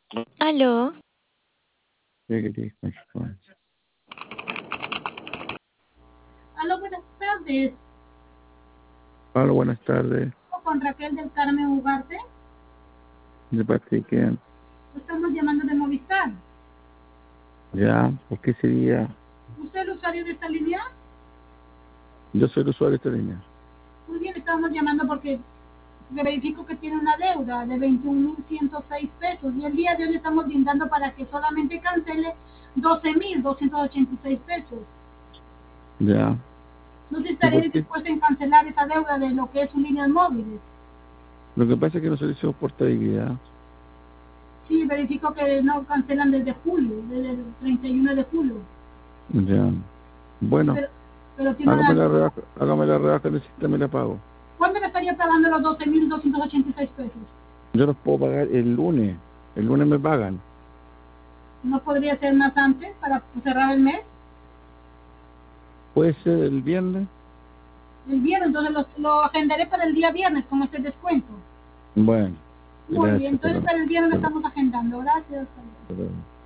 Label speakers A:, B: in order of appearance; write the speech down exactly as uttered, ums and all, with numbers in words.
A: Aló,
B: ¿Qué querés, conchetumare?
C: Aló, buenas tardes.
B: Hola, buenas tardes.
C: Con Raquel del Carmen Ugarte.
B: ¿De parte de quién?
C: Estamos llamando de Movistar.
B: Ya, ¿por qué sería?
C: ¿Usted es el usuario de esta línea?
B: Yo soy el usuario de esta línea.
C: Muy bien, estamos llamando porque verifico que tiene una deuda de veintiún mil ciento seis pesos y el día de hoy le estamos brindando para que solamente cancele doce mil doscientos ochenta y seis pesos.
B: Ya.
C: ¿No se
B: ¿Y
C: estaría
B: por qué?
C: dispuesto en cancelar esa deuda de lo que es sus líneas móviles?
B: Lo que pasa es que nosotros hicimos portabilidad.
C: Sí, verifico que no cancelan desde julio, desde el treinta y uno de julio.
B: Ya. Bueno,
C: Pero, pero tiene
B: hágame
C: una...
B: la rebaja, hágame la rebaja en el sistema y la pago.
C: ¿Cuándo le estaría pagando los doce mil doscientos ochenta y seis pesos?
B: Yo los puedo pagar el lunes. El lunes me pagan.
C: ¿No podría ser más antes para cerrar el mes?
B: ¿Puede ser el viernes?
C: El viernes, entonces lo, lo agendaré para el día viernes con este descuento.
B: Bueno,
C: Muy bien,
B: gracias,
C: entonces
B: pero,
C: para el viernes lo
B: pero,
C: estamos agendando. Gracias.
B: pero